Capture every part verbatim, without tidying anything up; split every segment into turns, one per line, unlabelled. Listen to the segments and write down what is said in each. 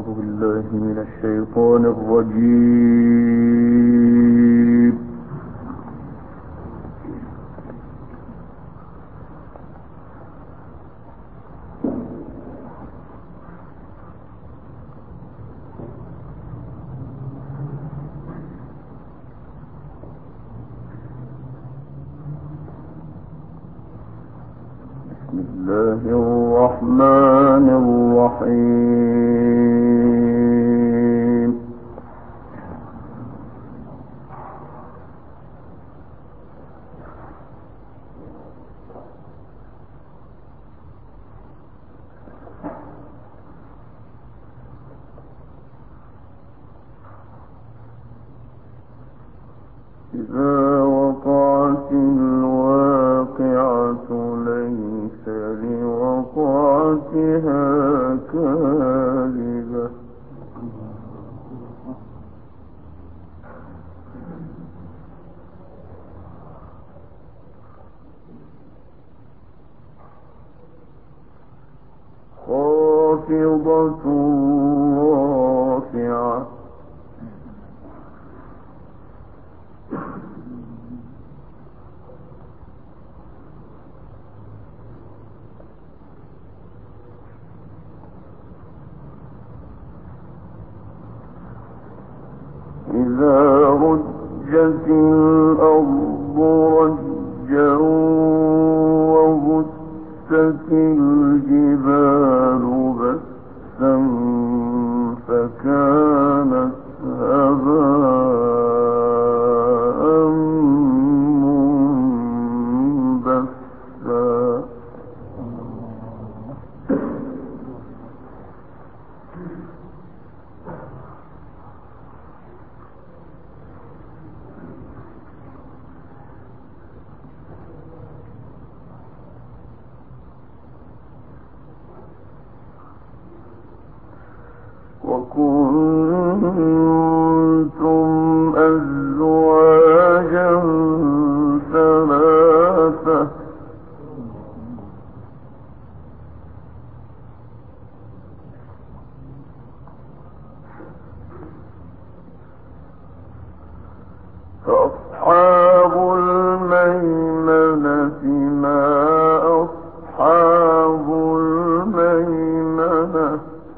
أعوذ بالله من الشيطان الرجيم. بسم الله الرحمن الرحيم. إذا وقعت الواقعة ليس لوقعتها كاذبة خافضة رافعة إذا رجت الأرض رجا وبست الجبال بسا فكانت هباء منبثا وكنتم أزواجا ثلاثة فأصحاب الميمنة ما أصحاب الميمنة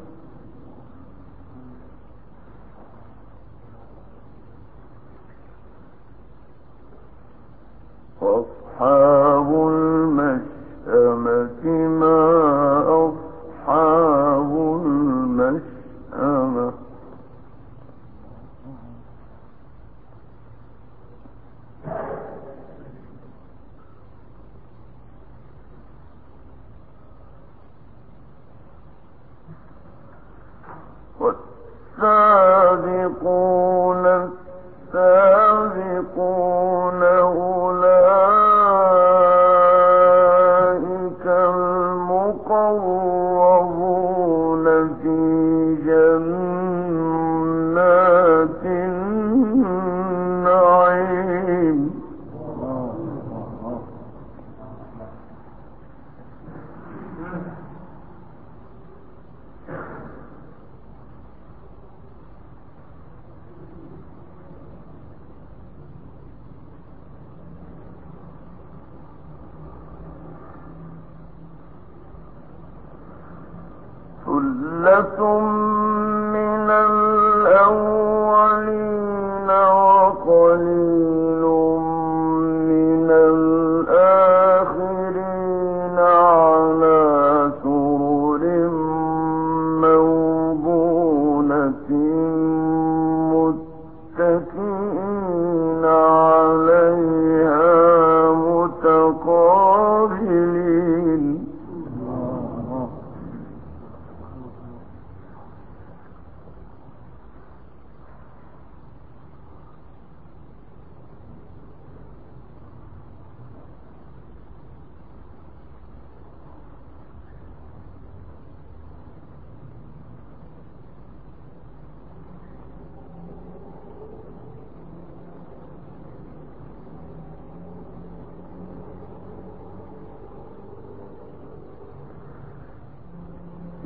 وأصحاب المشأمة ما أصحاب المشأمة والسابقون السابقون أولئك المقربون في جنات النعيم ثلة من الأولين وقليل من الآخرين على سرر موضونة متكئين عليها متقابلين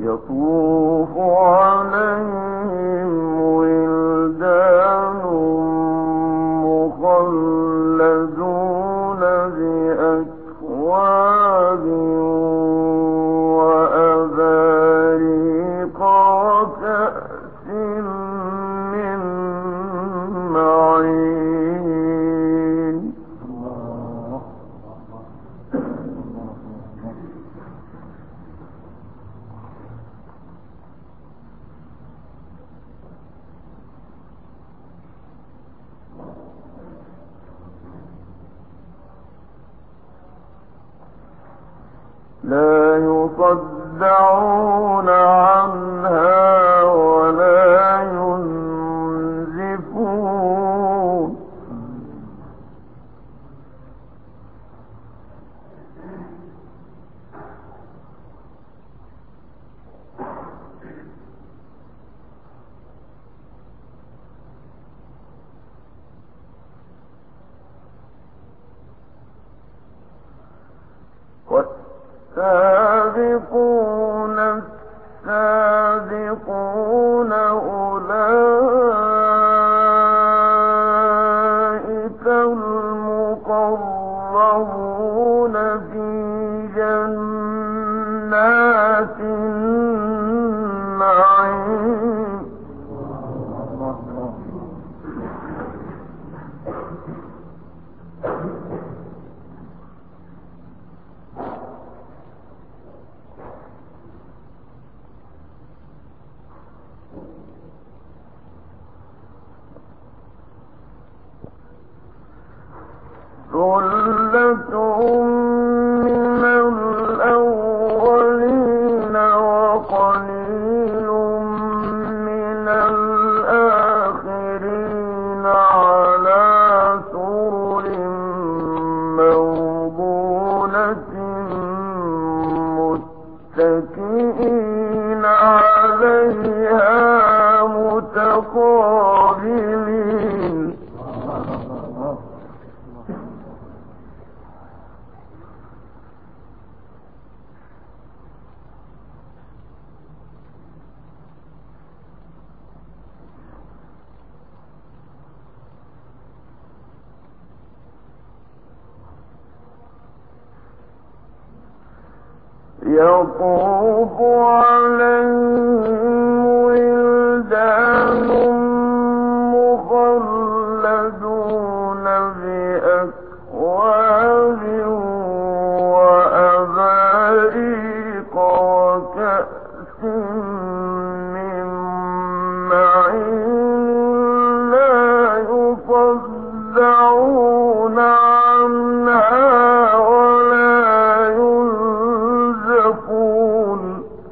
يطوف عليهم ولدان مخلدون بأكواب وأباريق وكأس من معين. لا يصدعون عنها ولا ينزفون. السابقون السابقون أولئك المقربون في جنات النعيم. ثلة من الأولين وقليل من الآخرين على سرر موضونة متكئين عليها متقابلين. يطوف عليهم ولدان مخلدون بأكواب وأباريق وكأس من معين لا يصدعون عنها ولا ينزفون.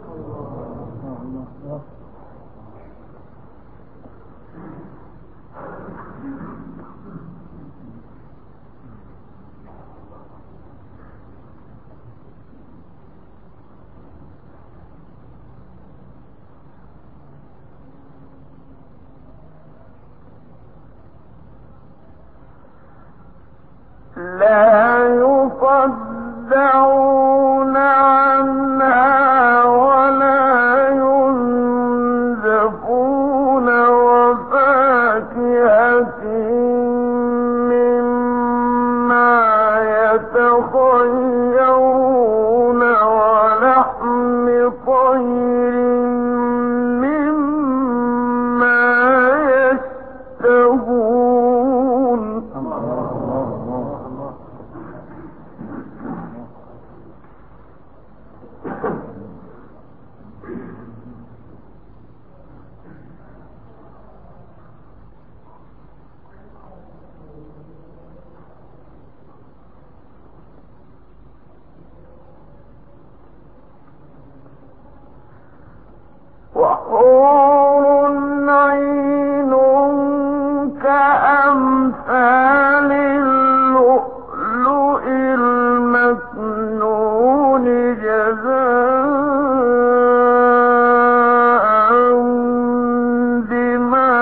لا يصدعون عنها ولا ينزفون وفاكهة مما يتخيرون ولحم طير مما يشتهون. وحور عين كأمثال اللؤلؤ المكنون جزاء بما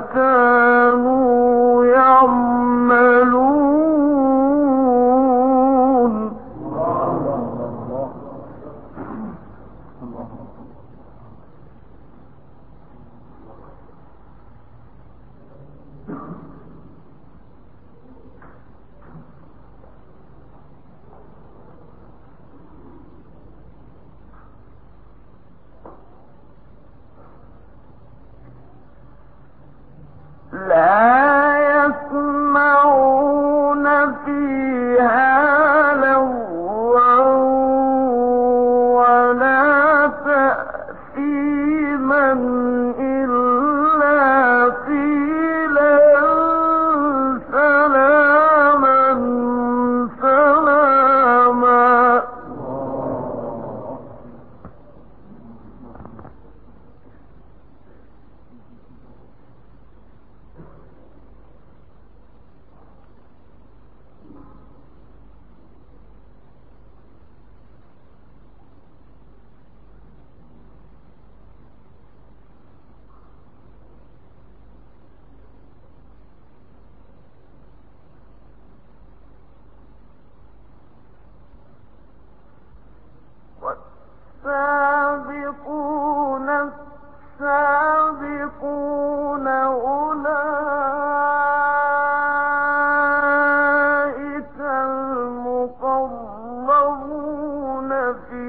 كانوا يعملون. في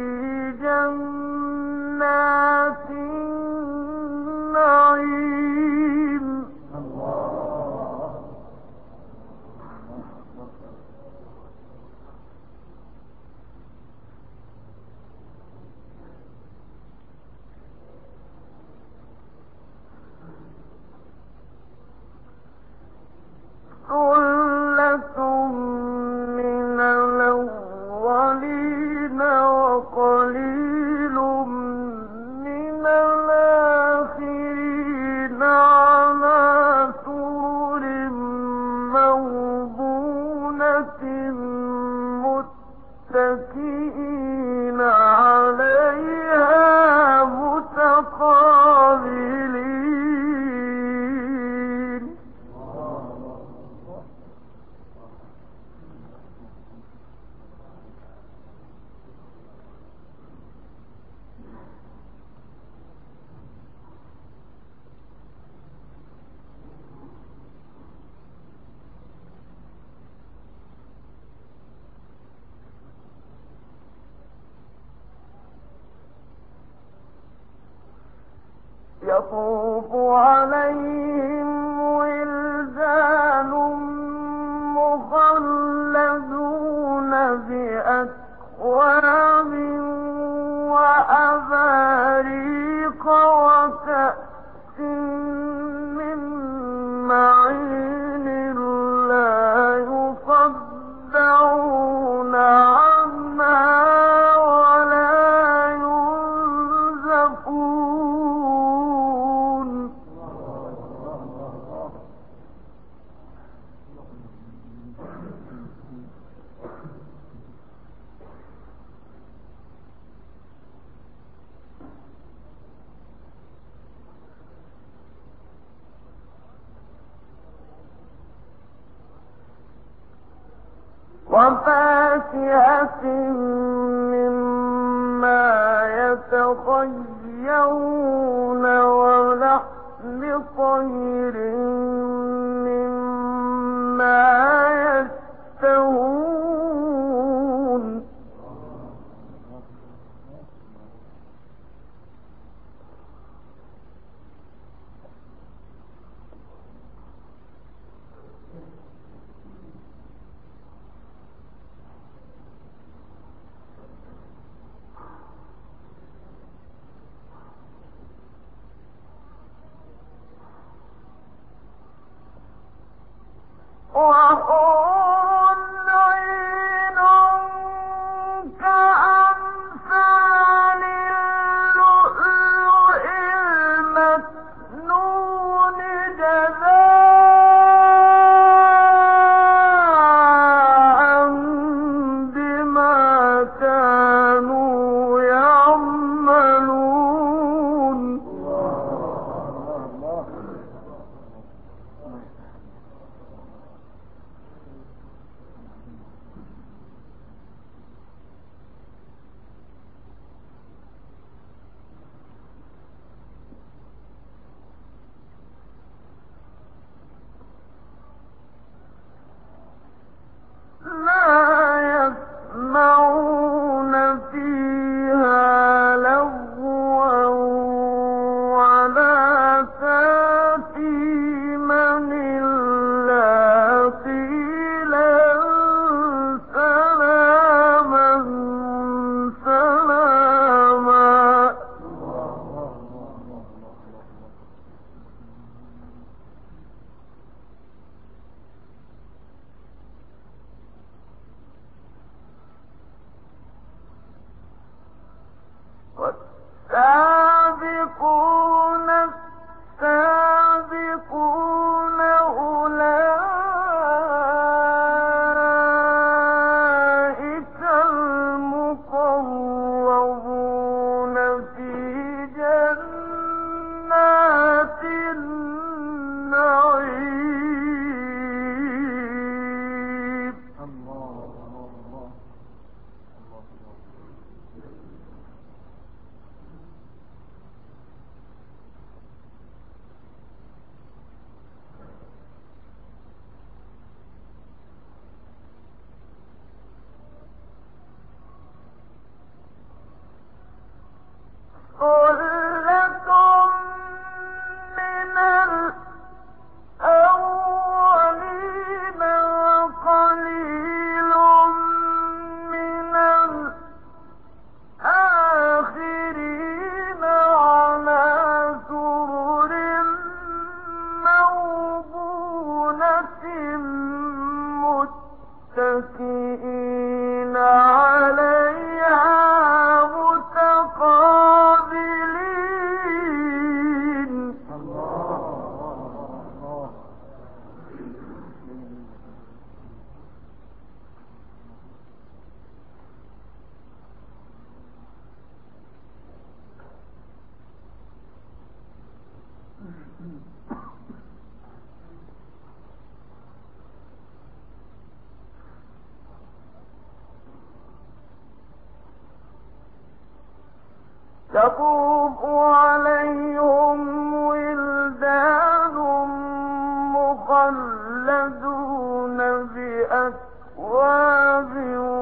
جنات النعيم. ثلة من الأولين وقليل من الآخرين على سرر موضونة متكئين عليها متقابلين. يطوف عليهم ولدان مخلدون بأكواب وأباريق وكأس من معين لا يصدعون عنها ولا ينزفون. وفاكهة مما يتخيرون ولحم طير مما يشتهون. وحور عين كأمثال اللؤلؤ المكنون جزاء بما كانوا يعملون. يطوف عليهم ولدان مخلدون بأكواب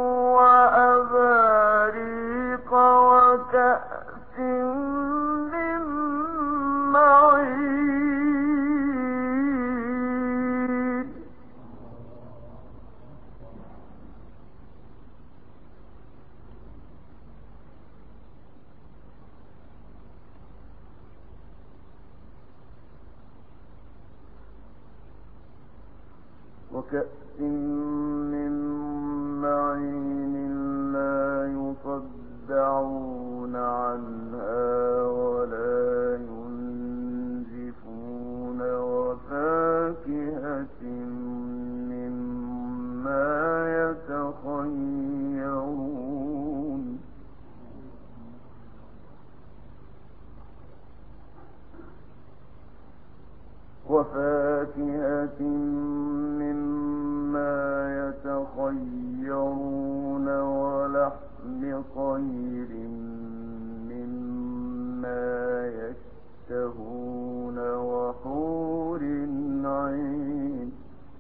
وأباريق وكأس من معين. وكأس من معين لا يصدعون عنها ولا ينزفون وفاكهة مما يتخيرون وفاكهة مما يتخيرون ولحم طير مما يشتهون وحور عين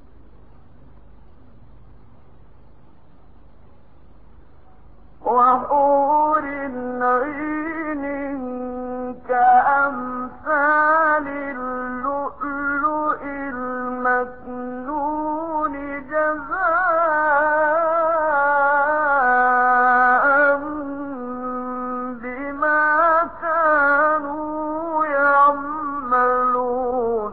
وحور عين كأمثال اللؤلؤ المكنون جزاء بما كانوا يعملون.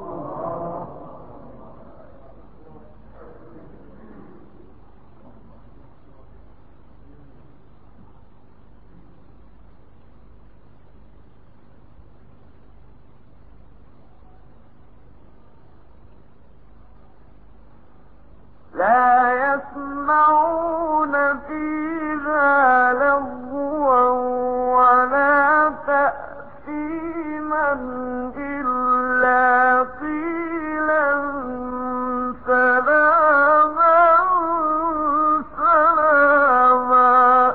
لا يسمعون فيها لغوا ولا تأثيما إلا قيلا سلاما سلاما.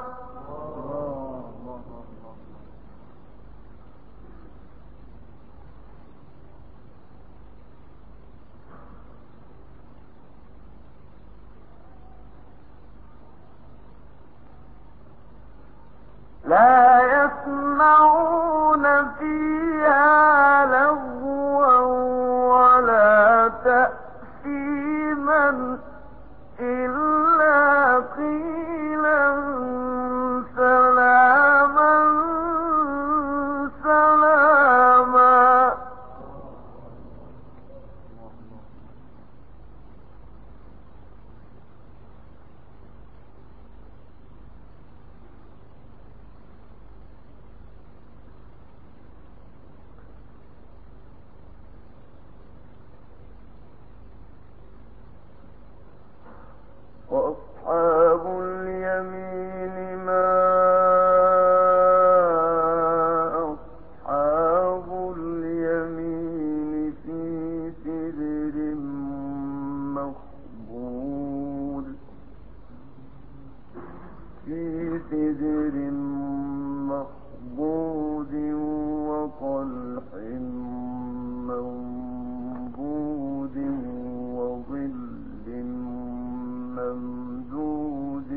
لا يسمعون فيها لغوا ولا تأثيما إلا قيلا سلاما سلاما. وأصحاب اليمين ما أصحاب اليمين في سدر مخضود في سدر مخضود وطلح منضود وظل ممدود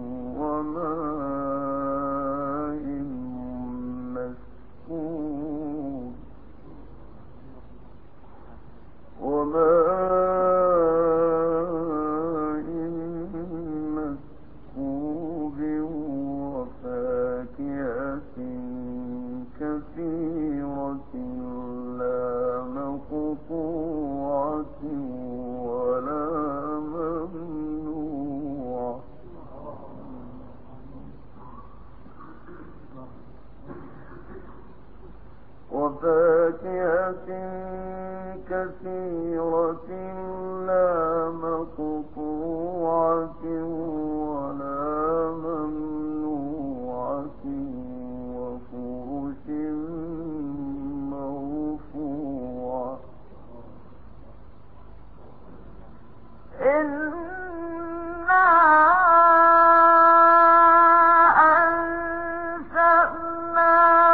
وماء مسكوب وماء مسكوب وفاكهة كثيرة لا مقطوعة ولا ممنوعة وفاكهة كثيرة لا مقطوعة ولا ممنوعة وفرش مرفوعة. إنا أنشأنا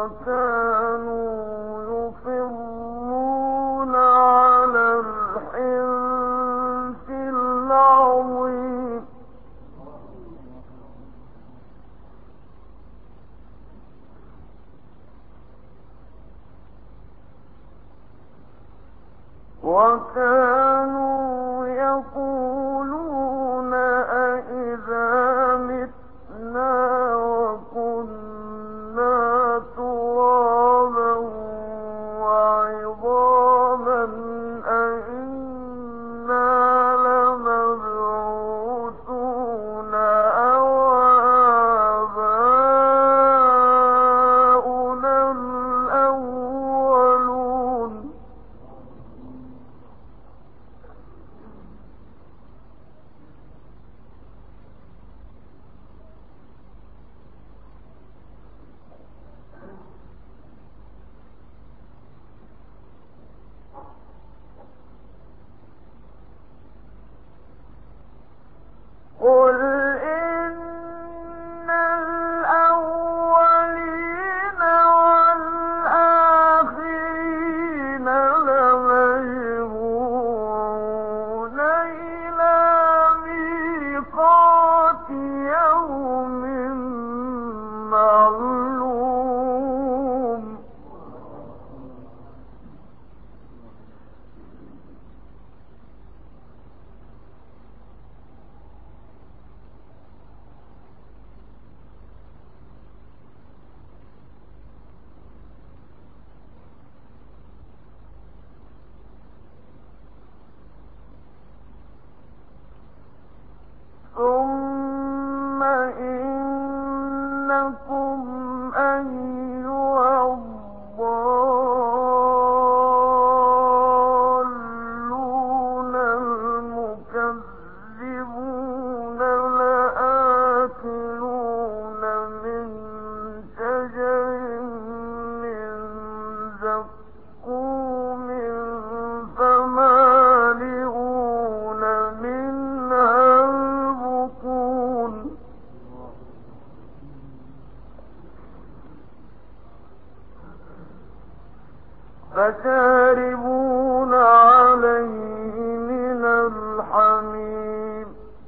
وكانوا يقولون أئذا متنا وكنا ترابا وعظاما أئنا لمبعوثون أو آباؤنا الأولون. قل إن الأولين والآخرين لمجموعون إلى ميقات يوم معلوم. ثم إنكم أيها الضالون المكذبون لآكلون من شجر من زقوم فمالئون منها البطون فشاربون عليه من الحميم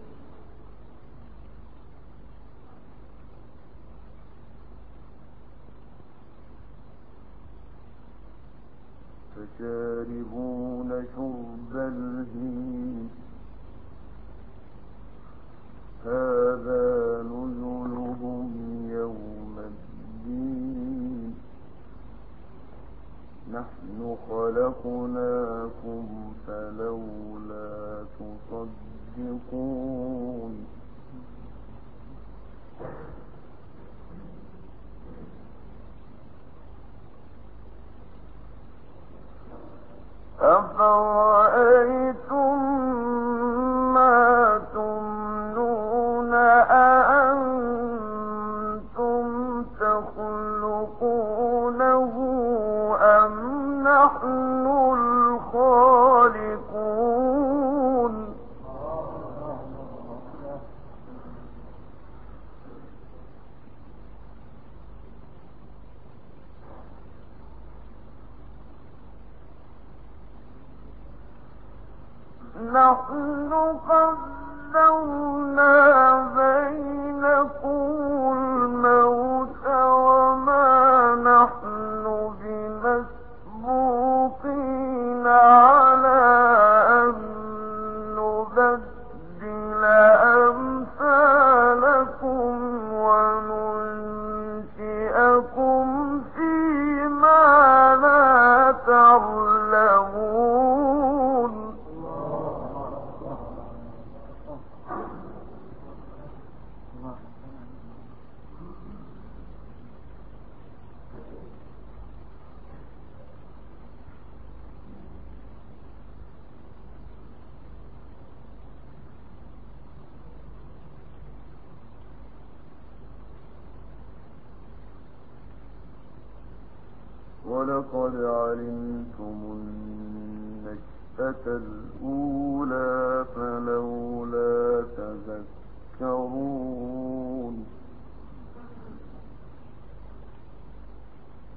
فشاربون شرب الهيم هذا نزلهم يوم الدين نحن خلقناكم فلولا تصدقون أفرأيتم ما تمنون أأنتم تخلقونه أم نحن الخالقون نحن قدرنا بينكم الموت وما نحن بمسبوقين على أن نبدل أمثالكم وننشئكم فيما لا تعلمون. ولقد علمتم النشأة الأولى فلولا تذكرون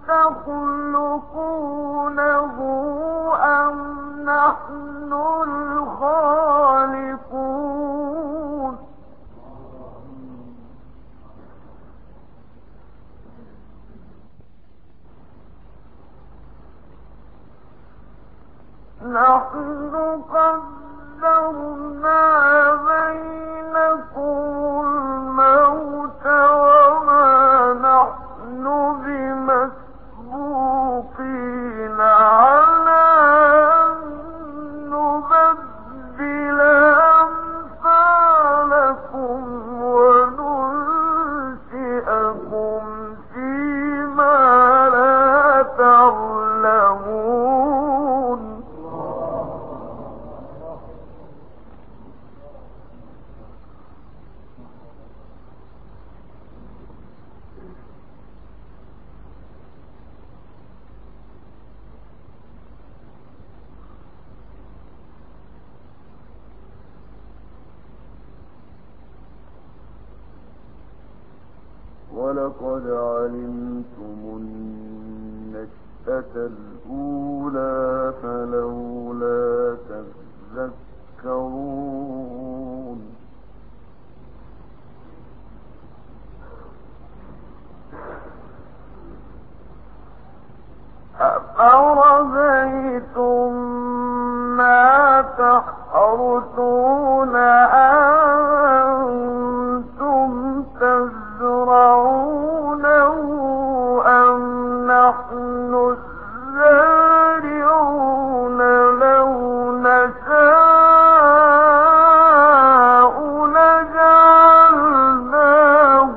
تخلقونه أم نحن الخالقون نحن قدرنا بينكم الموت وما نحن بمسبوقين على أن نبدل أمثالكم وننشئكم فيما لا تعلمون ولقد علمتم النشأة الأولى فلولا تذكرون أفرأيتم ما تحرثون أنتم تزرعونه أم نحن الزارعون لو نشاء لجعلناه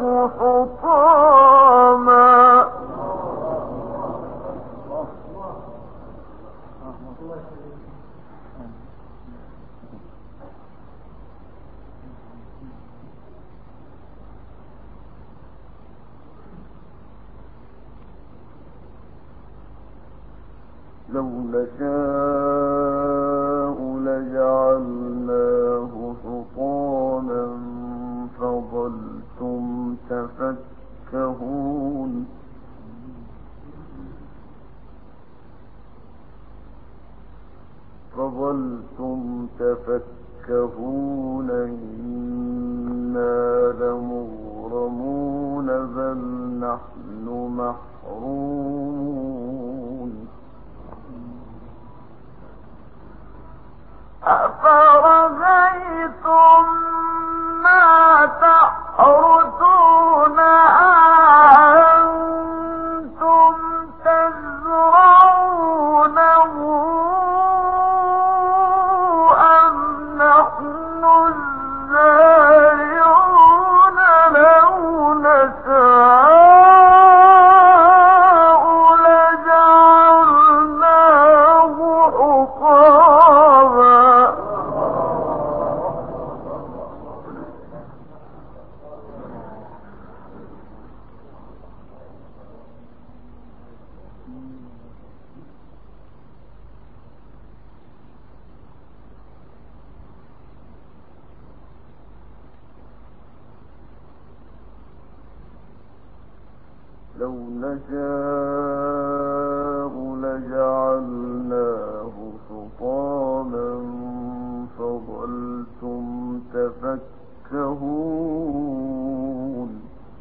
حطاما لو نشاء لجعلناه حطاما فظلتم تفكهون فظلتم تفكهون إنا لمغرمون بل نحن محرومون أفرأيتم ما تحرثون أنتم تزرعونه أم نحن الزارعون لو نشاء لجعلناه حطاما لو نشاء لجعلناه حطاما فظلتم تفكهون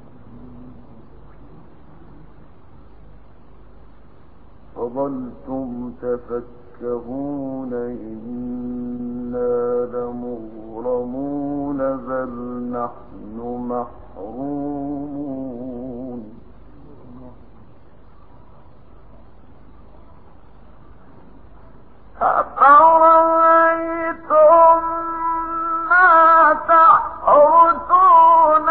فظلتم تفكهون إنا لمغرمون بل نحن محرومون أفرأيتم ما تحرثون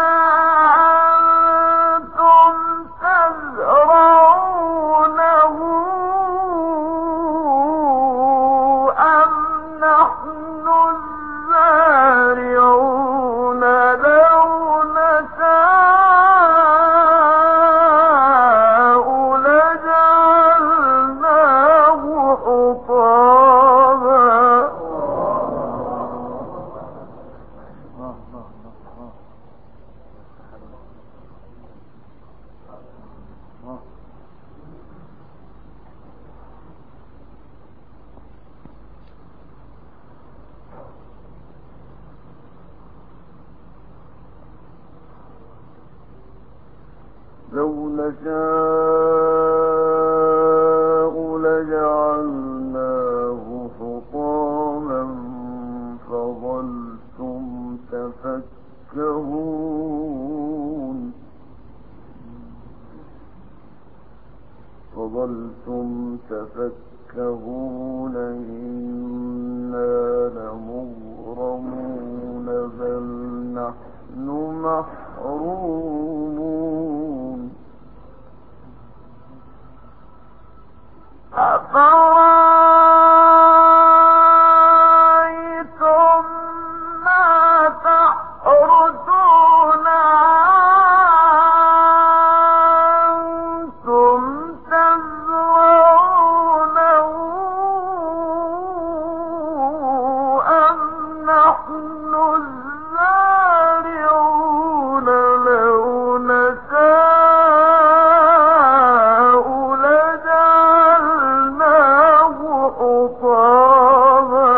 أنتم تزرعونه أم نحن الزارعون لو نشاء نشاء لجعلناه حطاما فظلتم تفكهون فظلتم تفكهون إنا لمغرمون بل نحن محرومون أفرأيتم ما تحرثون أنتم تزرعونه أم نحن الزارعون لو نشاء لجعلناه حطاما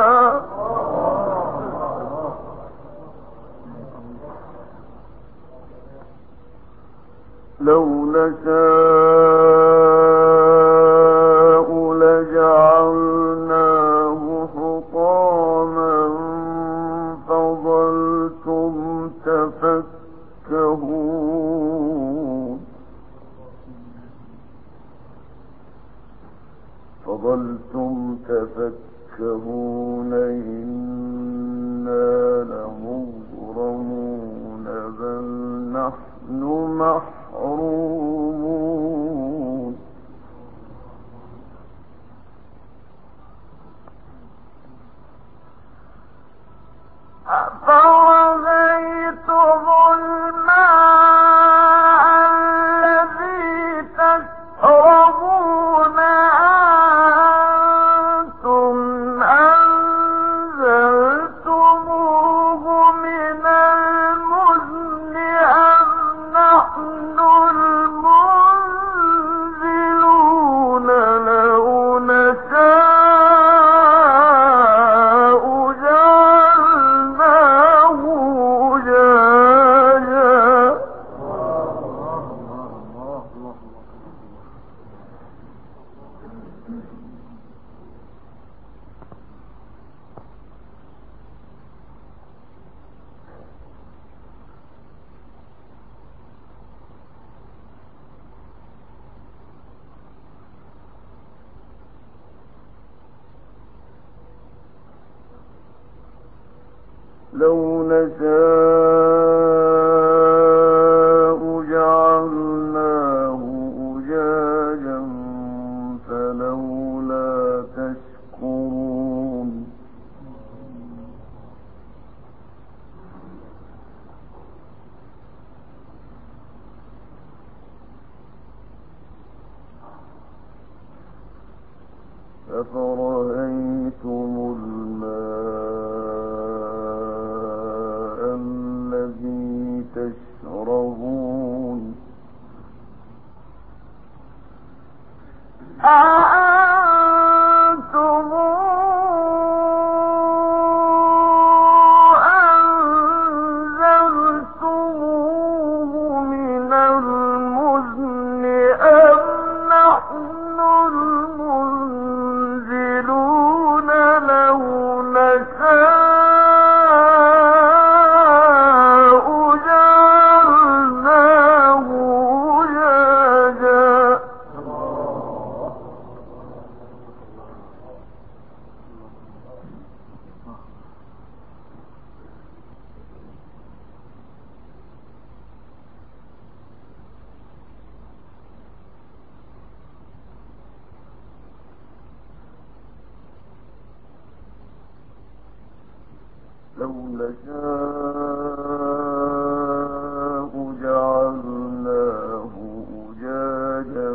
لو نشاء لجعلناه حطاما فظلتم تفكهون فظلتم تفكهون إنا لمغرمون بل نحن محرومون أفرأيتم الماء الذي تشربون أنتم أنزلتموه من المزن أم نحن المنزلون لو نشاء جعلناه أجاجا لو نشاء جعلناه أجاجا فلولا تشكرون أفرأيتم الماء الذي تشربون أأنتم أنزلتموه من المزن أم نحن المنزلون لو نشاء جعلناه أجاجا لو نشاء جعلناه أجاجا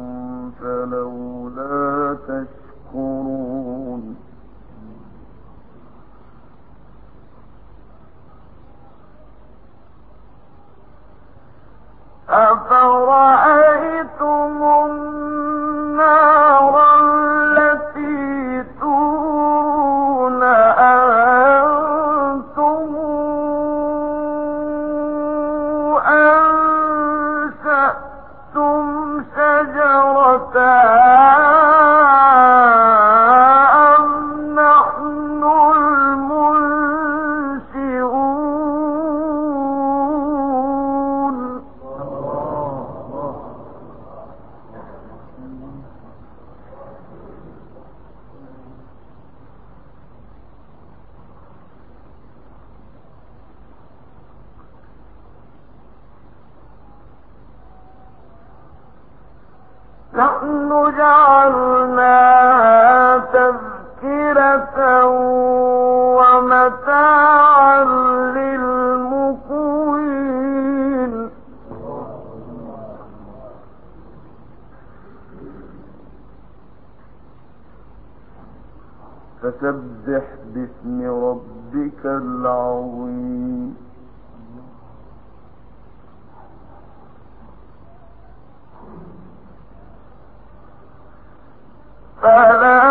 فلولا تشكرون أفرأيتم النار التي تورون أأنتم أنشأتم نحن جعلناها تذكرة ومتاعا للمقوين فسبح باسم ربك العظيم فلا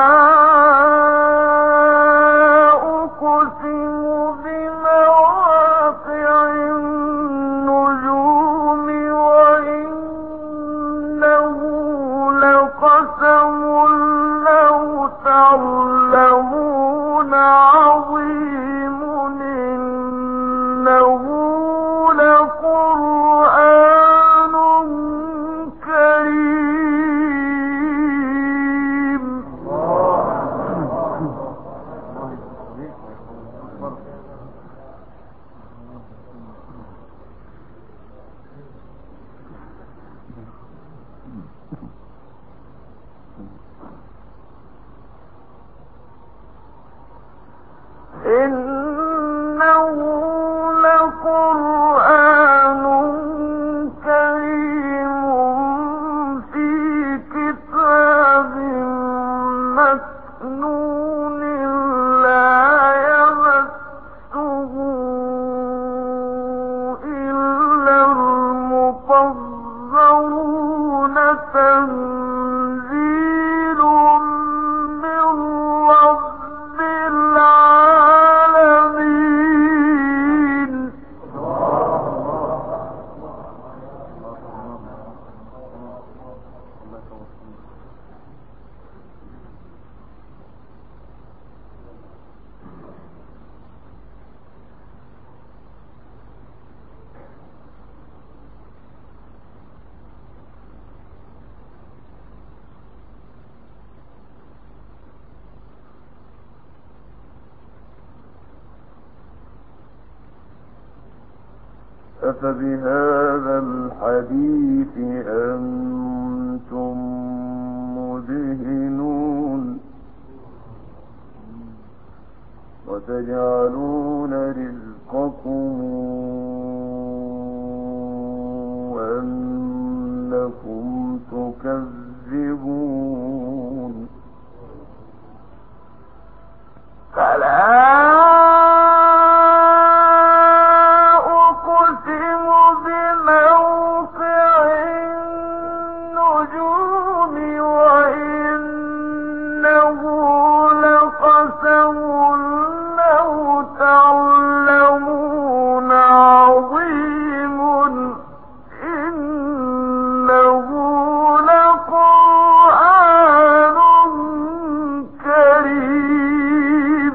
أقسم بمواقع النجوم وإنه لقسم لو تعلمون عظيم إنه لقرآن كريم إنه لقرآن كريم في كتاب مكنون لا يمسه إلا المطهرون تنزيل من رب العالمين أفبهذا الحديث أنتم مدهنون وتجعلون رزقكم أنكم تكذبون فلا تعلمون عظيم إنه لقرآن كريم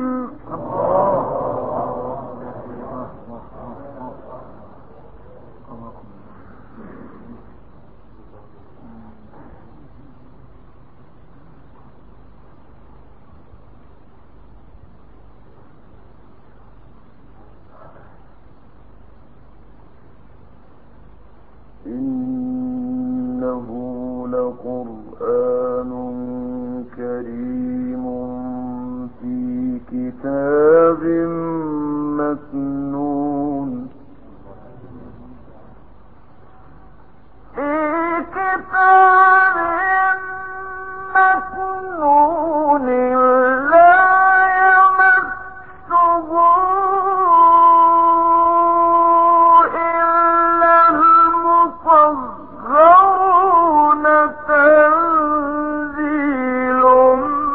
إنه لقرآن كريم في كتاب مكنون في كتاب مكنون لا يمسه تنزيل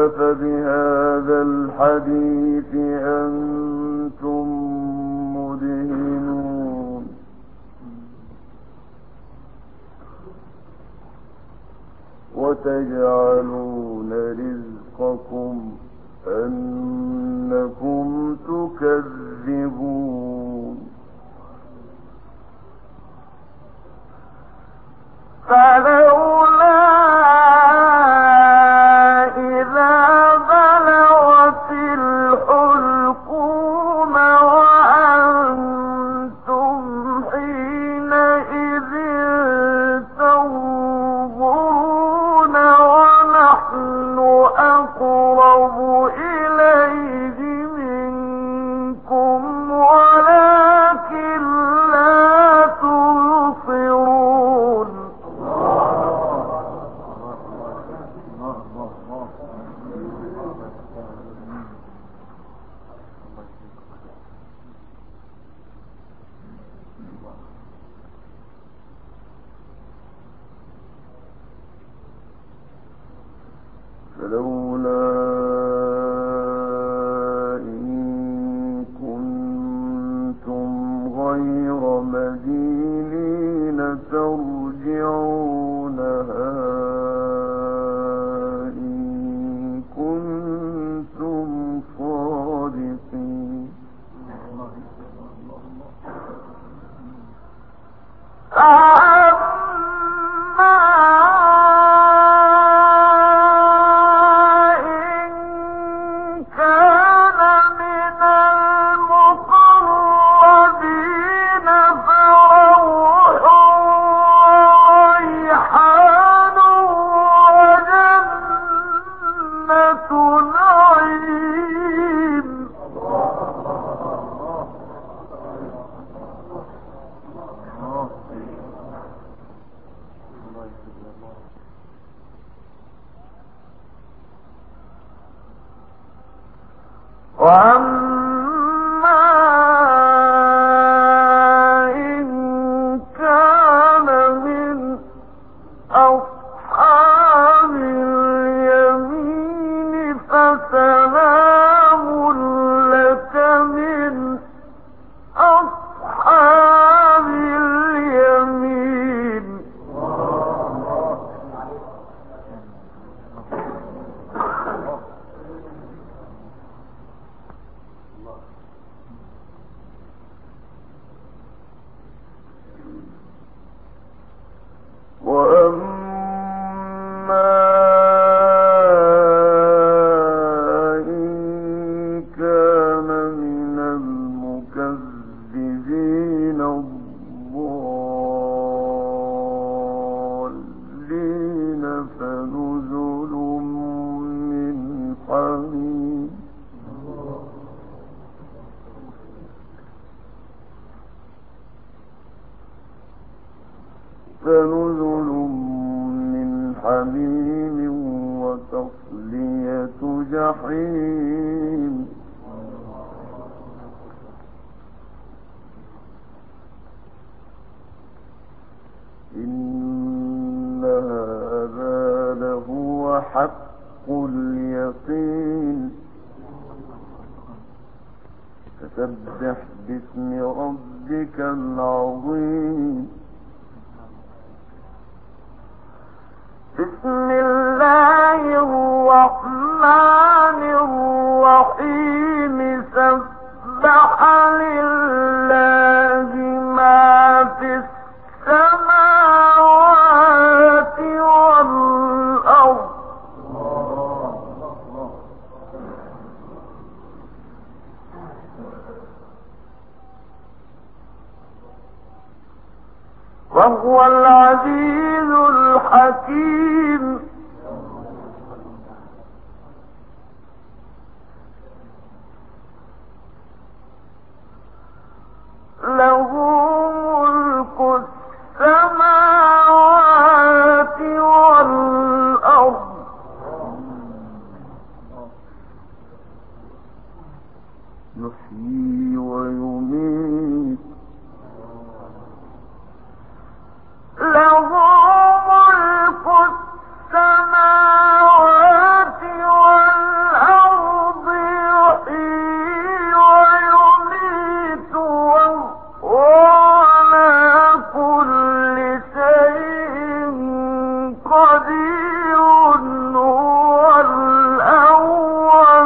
أفبهذا الحديث أنتم مدهنون وتجعلون رزقكم أنكم تكذبون فلولا إذا بلغت الحلقوم وأنتم حينئذ تنظرون ونحن أقرب إليه منكم ولكن لا تبصرون فلولا إن كنتم غير مدينين ترجعونها إن كنتم صادقين وأما إن كان من أصحاب اليمين فسلام لك من أصحاب اليمين وأما إن كان من المكذبين الضالين فنزل من حميم فنزل من حميم وتصلية جحيم إن هذا لهو حق اليقين فسبح باسم ربك العظيم بسم الله الرحمن الرحيم سبح لله ما في السماوات والأرض وهو العزيز الحكيم له ملك السماوات والأرض يحيي ويميت له ملك السماوات قدير هو الأول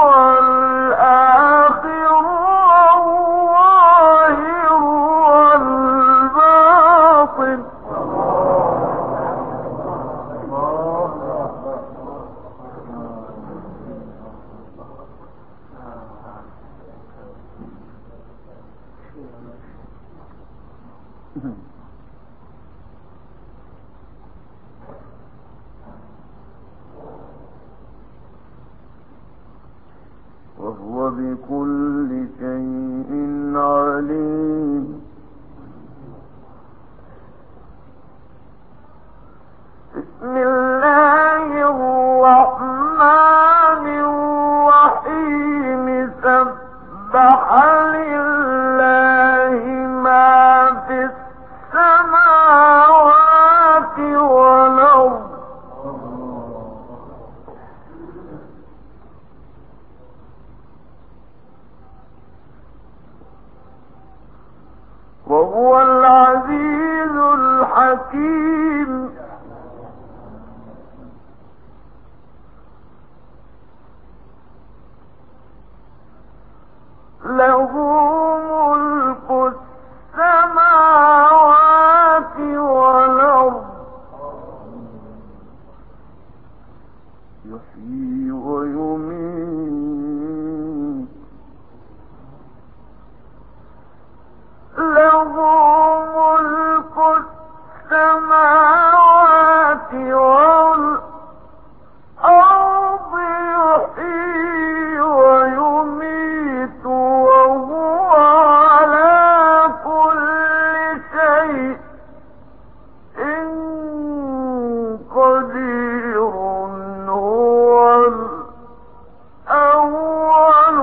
والآخر والظاهر والباطن. وهو بكل شيء عليم. بسم الله الرحمن الرحيم. سبح لله ما في السماوات والأرض. وهو العزيز الحكيم. له ملك السماوات والأرض. يحيي ويميت. له ملك السماوات والأرض. يحيي ويميت وهو على كل شيء قدير. هو الأول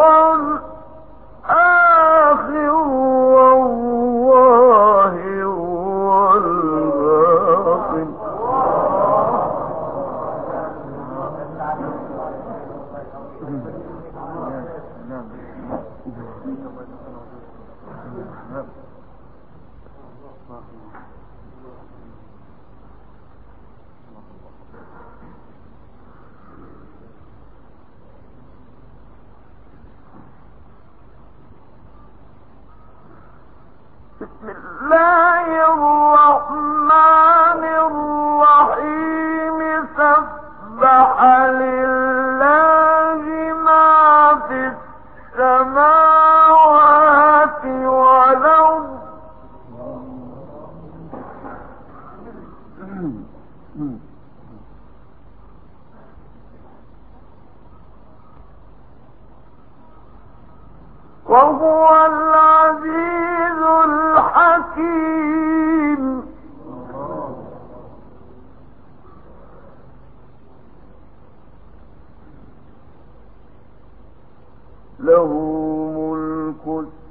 والآخر والظاهر والباطن. بسم الله الرحمن الرحيم. سبح لله ما في السماوات والأرض. وهو العزيز الحكيم. له ملك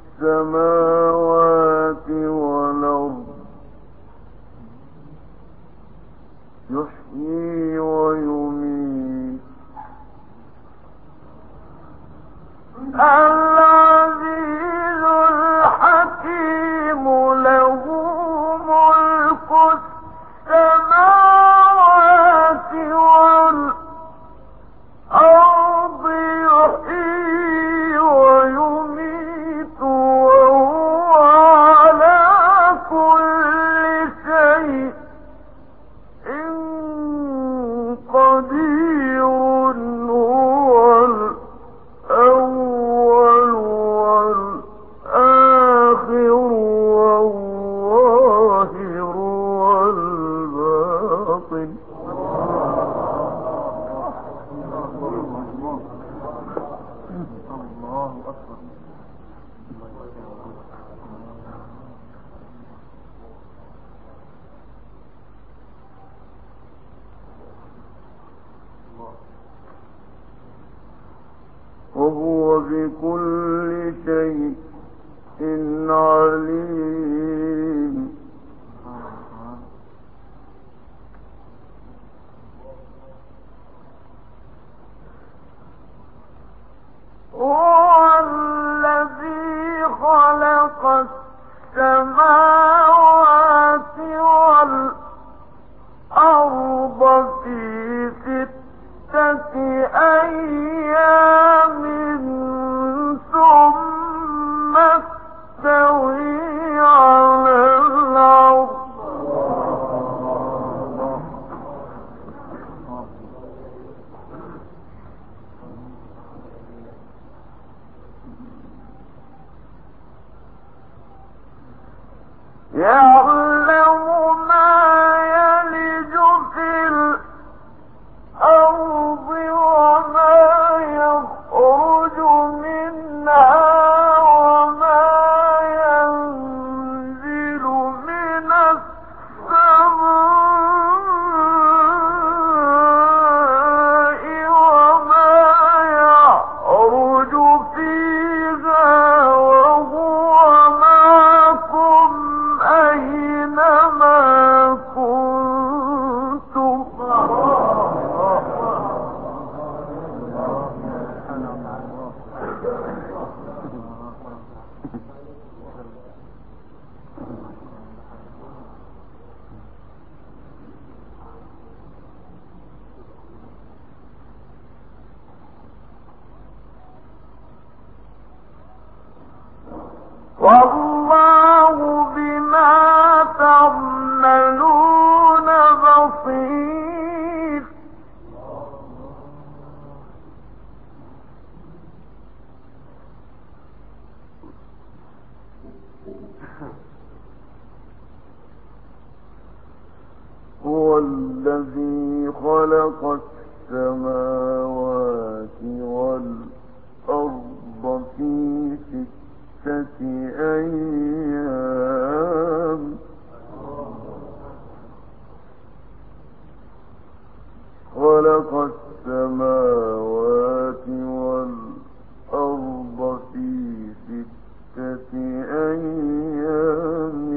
السماوات والأرض. يحيي ويميت. العزيز الحكيم. له ملك السماوات والأرض. يحيي ويميت وهو على كل شيء قدير. هو الأول والآخر والظاهر والباطن. الله أكبر. وهو بكل شيء عليم. هو الذي خلق السماوات والأرض ستة أيام ثم استوي على العرش يعلم ما يلج في الأرض وما يخرج منها وما ينزل من السماء وما يعرج فيها وهو معكم أينما كنتم والله بما تعملون بصير هو الذي خلق السماوات والأرض في ستة أيام خلق السماوات والأرض في ستة أيام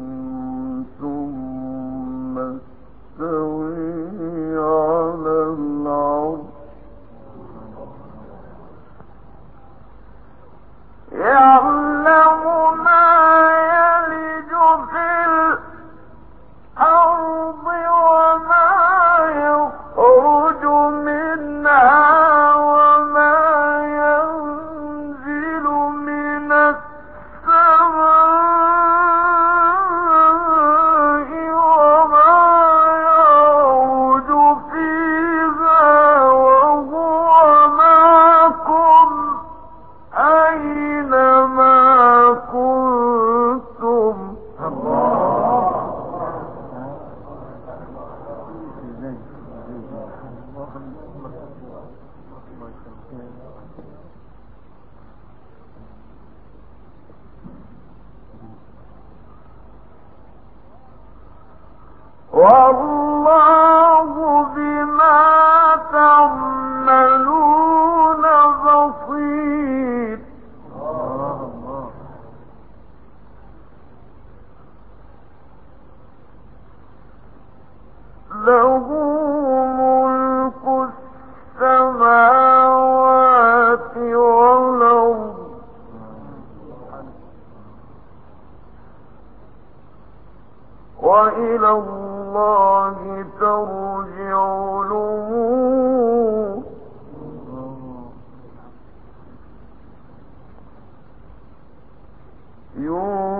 ثم استوي على العرش يعلم ما يلج في الأرض وما يخرج منها وما ينزل من السماء وما يعرج فيها وهو معكم أينما كنتم والله بما تعملون بصير له ملك السماوات والأرض وإلى الله ترجع الأمور يوم